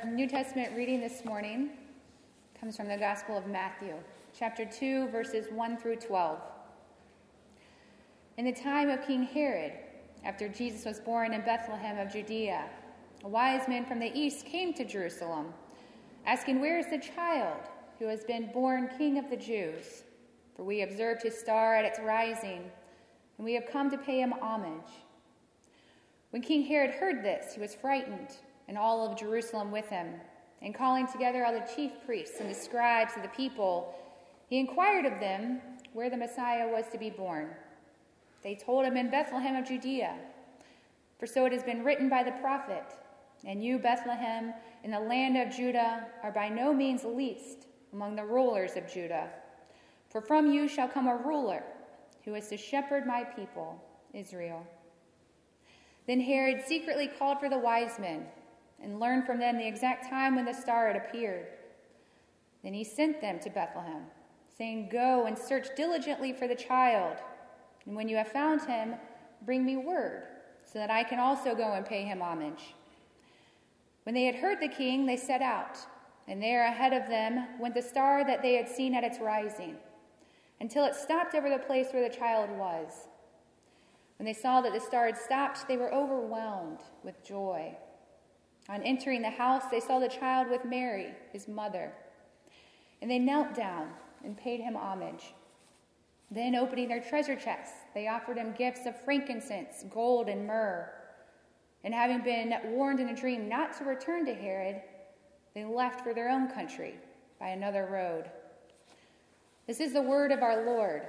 New Testament reading this morning comes from the Gospel of Matthew, chapter 2, verses 1 through 12. In the time of King Herod, after Jesus was born in Bethlehem of Judea, wise men from the east came to Jerusalem, asking, "Where is the child who has been born King of the Jews? For we observed his star at its rising, and we have come to pay him homage." When King Herod heard this, he was frightened, and all of Jerusalem with him. And calling together all the chief priests and the scribes of the people, he inquired of them where the Messiah was to be born. They told him, "In Bethlehem of Judea. For so it has been written by the prophet, 'And you, Bethlehem, in the land of Judah, are by no means least among the rulers of Judah. For from you shall come a ruler who is to shepherd my people, Israel.' Then Herod secretly called for the wise men and learned from them the exact time when the star had appeared. Then he sent them to Bethlehem, saying, 'Go and search diligently for the child, and when you have found him, bring me word, so that I can also go and pay him homage.' When they had heard the king, they set out, and there ahead of them went the star that they had seen at its rising, until it stopped over the place where the child was. When they saw that the star had stopped, they were overwhelmed with joy. On entering the house, they saw the child with Mary, his mother, and they knelt down and paid him homage. Then, opening their treasure chests, they offered him gifts of frankincense, gold, and myrrh. And having been warned in a dream not to return to Herod, they left for their own country by another road." This is the word of our Lord.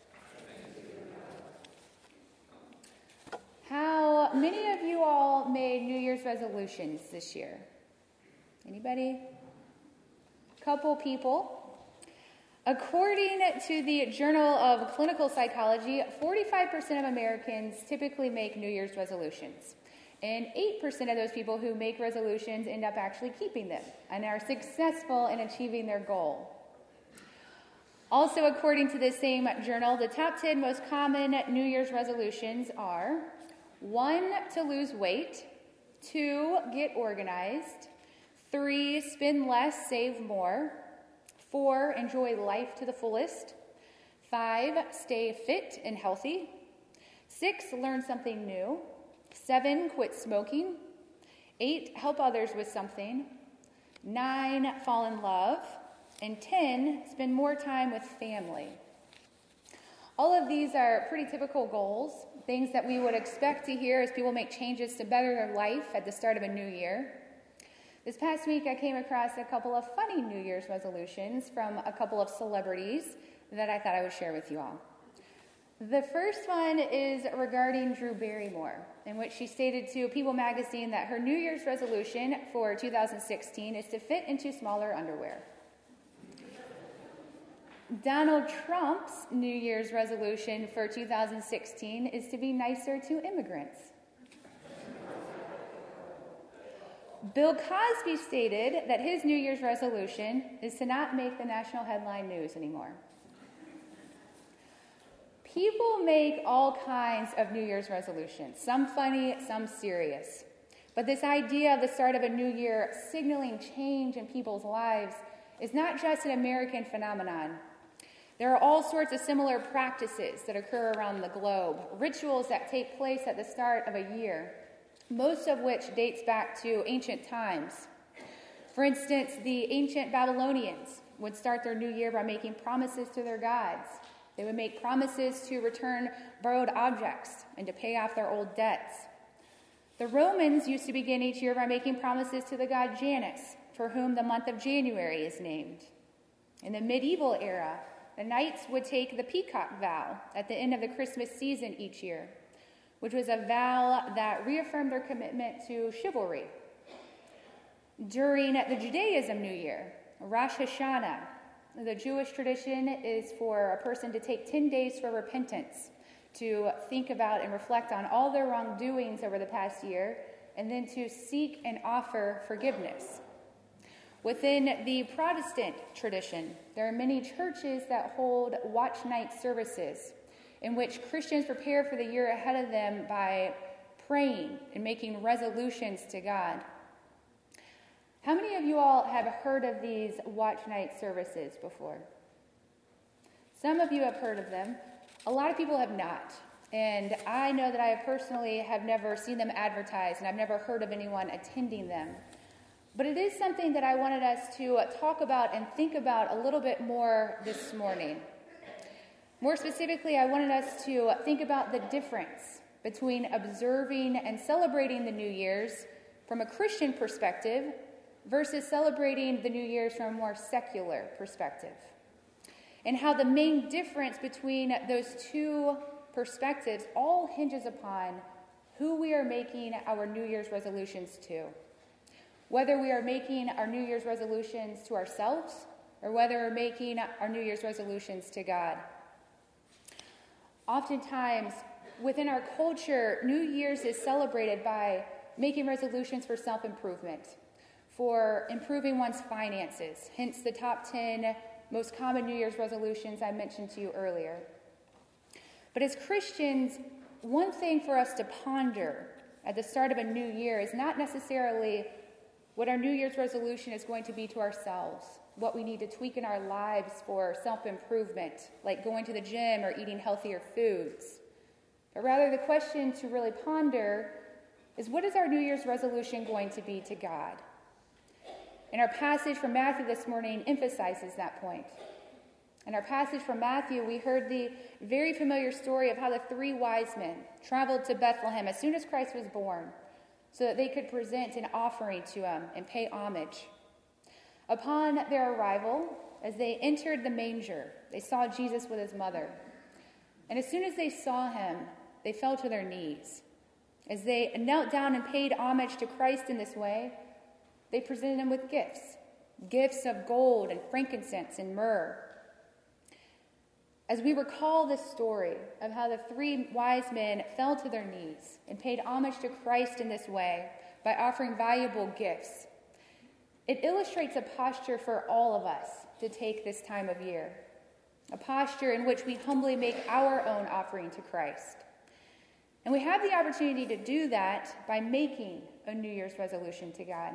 How many of you all made New Year's resolutions this year? Anybody? Couple people. According to the Journal of Clinical Psychology, 45% of Americans typically make New Year's resolutions. And 8% of those people who make resolutions end up actually keeping them and are successful in achieving their goal. Also, according to the same journal, the top 10 most common New Year's resolutions are: 1, to lose weight; 2, get organized; 3, spend less, save more; 4, enjoy life to the fullest; 5, stay fit and healthy; 6, learn something new; 7, quit smoking; 8, help others with something; 9, fall in love; and 10, spend more time with family. All of these are pretty typical goals, things that we would expect to hear as people make changes to better their life at the start of a new year. This past week, I came across a couple of funny New Year's resolutions from a couple of celebrities that I thought I would share with you all. The first one is regarding Drew Barrymore, in which she stated to People magazine that her New Year's resolution for 2016 is to fit into smaller underwear. Donald Trump's New Year's resolution for 2016 is to be nicer to immigrants. Bill Cosby stated that his New Year's resolution is to not make the national headline news anymore. People make all kinds of New Year's resolutions, some funny, some serious. But this idea of the start of a new year signaling change in people's lives is not just an American phenomenon. There are all sorts of similar practices that occur around the globe, rituals that take place at the start of a year, most of which dates back to ancient times. For instance, the ancient Babylonians would start their new year by making promises to their gods. They would make promises to return borrowed objects and to pay off their old debts. The Romans used to begin each year by making promises to the god Janus, for whom the month of January is named. In the medieval era, the knights would take the peacock vow at the end of the Christmas season each year, which was a vow that reaffirmed their commitment to chivalry. During the Judaism New Year, Rosh Hashanah, the Jewish tradition is for a person to take 10 days for repentance, to think about and reflect on all their wrongdoings over the past year, and then to seek and offer forgiveness. Within the Protestant tradition, there are many churches that hold watch night services in which Christians prepare for the year ahead of them by praying and making resolutions to God. How many you all have heard of these watch night services before? Some of you have heard of them. A lot of people have not. And I know that I personally have never seen them advertised, and I've never heard of anyone attending them. But it is something that I wanted us to talk about and think about a little bit more this morning. More specifically, I wanted us to think about the difference between observing and celebrating the New Year's from a Christian perspective versus celebrating the New Year's from a more secular perspective. And how the main difference between those two perspectives all hinges upon who we are making our New Year's resolutions to. Whether we are making our New Year's resolutions to ourselves or whether we're making our New Year's resolutions to God. Oftentimes, within our culture, New Year's is celebrated by making resolutions for self-improvement, for improving one's finances, hence the top 10 most common New Year's resolutions I mentioned to you earlier. But as Christians, one thing for us to ponder at the start of a new year is not necessarily what our New Year's resolution is going to be to ourselves, what we need to tweak in our lives for self-improvement, like going to the gym or eating healthier foods. But rather, the question to really ponder is, what is our New Year's resolution going to be to God? And our passage from Matthew this morning emphasizes that point. In our passage from Matthew, we heard the very familiar story of how the 3 wise men traveled to Bethlehem as soon as Christ was born, so that they could present an offering to him and pay homage. Upon their arrival, as they entered the manger, they saw Jesus with his mother. And as soon as they saw him, they fell to their knees. As they knelt down and paid homage to Christ in this way, they presented him with gifts of gold and frankincense and myrrh. As we recall this story of how the 3 wise men fell to their knees and paid homage to Christ in this way by offering valuable gifts, it illustrates a posture for all of us to take this time of year, a posture in which we humbly make our own offering to Christ. And we have the opportunity to do that by making a New Year's resolution to God.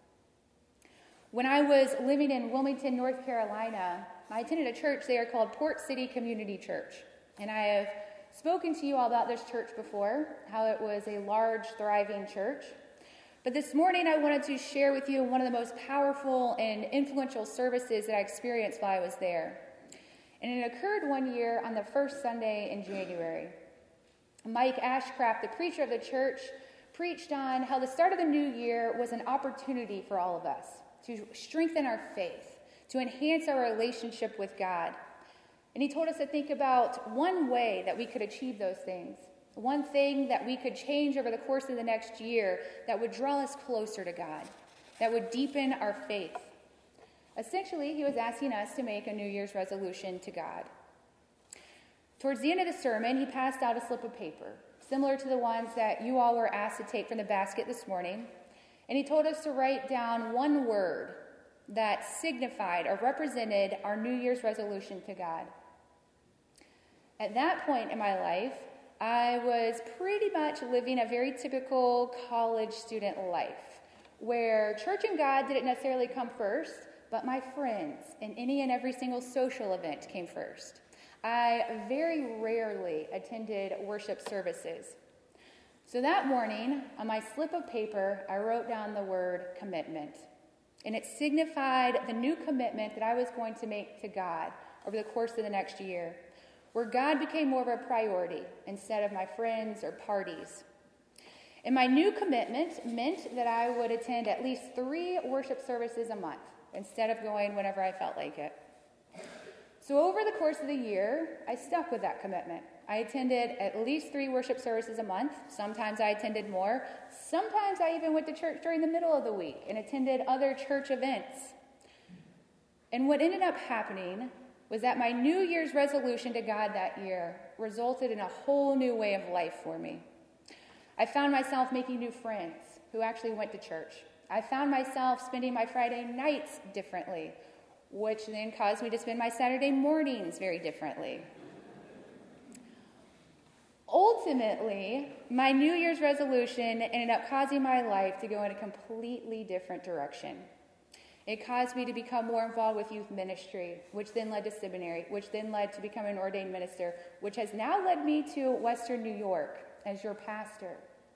When I was living in Wilmington, North Carolina, I attended a church there called Port City Community Church. And I have spoken to you all about this church before, how it was a large, thriving church. But this morning I wanted to share with you one of the most powerful and influential services that I experienced while I was there. And it occurred one year on the first Sunday in January. Mike Ashcraft, the preacher of the church, preached on how the start of the new year was an opportunity for all of us to strengthen our faith, to enhance our relationship with God. And he told us to think about one way that we could achieve those things, one thing that we could change over the course of the next year that would draw us closer to God, that would deepen our faith. Essentially, he was asking us to make a New Year's resolution to God. Towards the end of the sermon, he passed out a slip of paper, similar to the ones that you all were asked to take from the basket this morning. And he told us to write down one word that signified or represented our New Year's resolution to God. At that point in my life, I was pretty much living a very typical college student life, where church and God didn't necessarily come first, but my friends and any and every single social event came first. I very rarely attended worship services. So that morning, on my slip of paper, I wrote down the word commitment. And it signified the new commitment that I was going to make to God over the course of the next year, where God became more of a priority instead of my friends or parties. And my new commitment meant that I would attend at least 3 worship services a month instead of going whenever I felt like it. So over the course of the year, I stuck with that commitment. I attended at least 3 worship services a month. Sometimes I attended more. Sometimes I even went to church during the middle of the week and attended other church events. And what ended up happening was that my New Year's resolution to God that year resulted in a whole new way of life for me. I found myself making new friends who actually went to church. I found myself spending my Friday nights differently, which then caused me to spend my Saturday mornings very differently. Ultimately, my New Year's resolution ended up causing my life to go in a completely different direction. It caused me to become more involved with youth ministry, which then led to seminary, which then led to becoming an ordained minister, which has now led me to Western New York as your pastor.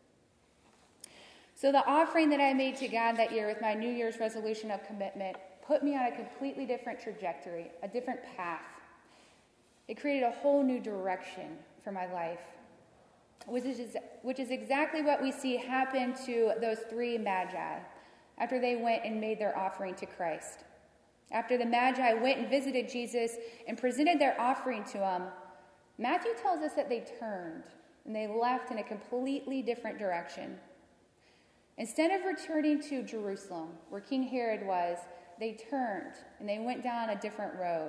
So the offering that I made to God that year with my New Year's resolution of commitment put me on a completely different trajectory, a different path. It created a whole new direction for my life, which is exactly what we see happen to those three magi after they went and made their offering to Christ. After the magi went and visited Jesus and presented their offering to him, Matthew tells us that they turned and they left in a completely different direction. Instead of returning to Jerusalem, where King Herod was, they turned and they went down a different road.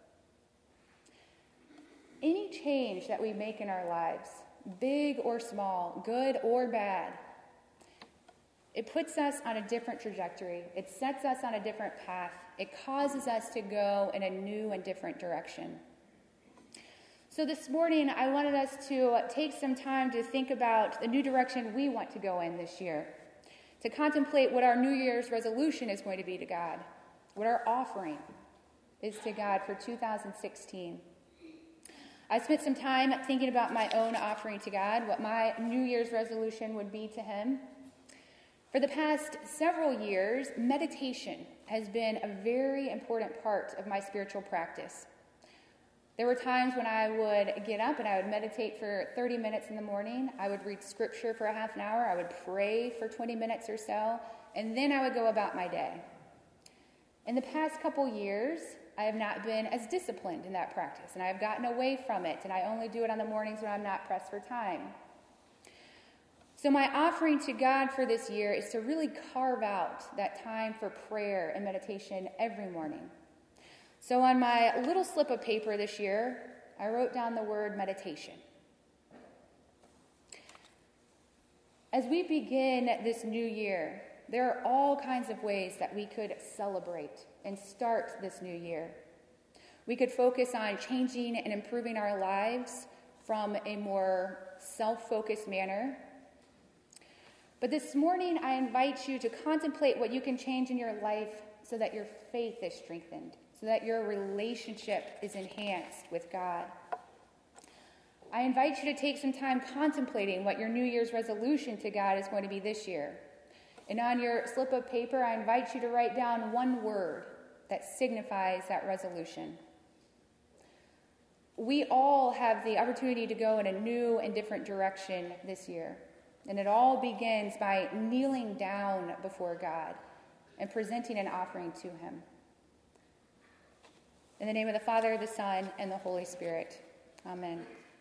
Any change that we make in our lives, big or small, good or bad, it puts us on a different trajectory. It sets us on a different path. It causes us to go in a new and different direction. So this morning, I wanted us to take some time to think about the new direction we want to go in this year, to contemplate what our New Year's resolution is going to be to God, what our offering is to God for 2016. I spent some time thinking about my own offering to God, what my New Year's resolution would be to him. For the past several years, meditation has been a very important part of my spiritual practice. There were times when I would get up and I would meditate for 30 minutes in the morning. I would read scripture for a half an hour. I would pray for 20 minutes or so, and then I would go about my day. In the past couple years, I have not been as disciplined in that practice, and I have gotten away from it, and I only do it on the mornings when I'm not pressed for time. So my offering to God for this year is to really carve out that time for prayer and meditation every morning. So on my little slip of paper this year, I wrote down the word meditation. As we begin this new year, there are all kinds of ways that we could celebrate and start this new year. We could focus on changing and improving our lives from a more self-focused manner. But this morning, I invite you to contemplate what you can change in your life so that your faith is strengthened, so that your relationship is enhanced with God. I invite you to take some time contemplating what your New Year's resolution to God is going to be this year. And on your slip of paper, I invite you to write down one word that signifies that resolution. We all have the opportunity to go in a new and different direction this year. And it all begins by kneeling down before God and presenting an offering to him. In the name of the Father, the Son, and the Holy Spirit. Amen.